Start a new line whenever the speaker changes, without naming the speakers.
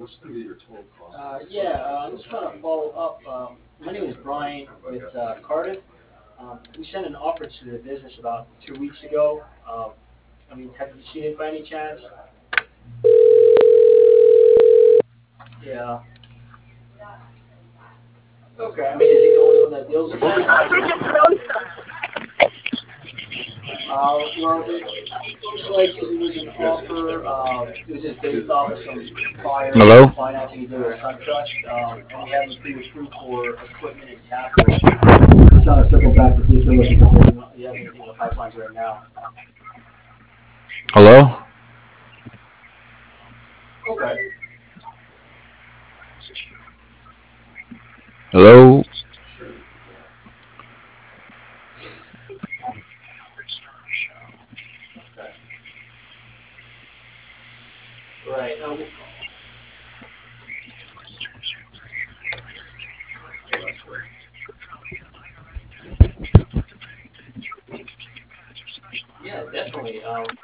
I'm just trying to follow up. My name is Brian with Cardiff. We sent an offer to the business about 2 weeks ago. Have you seen it by any chance? Yeah. Okay. Is he the only one that deals with that? Well, it looks like it was an offer. It was just based off of some prior
Hello?
financing he did with SunTrust, and we have him pre-approved for equipment and capital. Just trying to circle back to see if you're looking for anything. You have anything in the pipelines right now?
Hello?
Okay.
Hello?
Okay. Right. Yeah, definitely.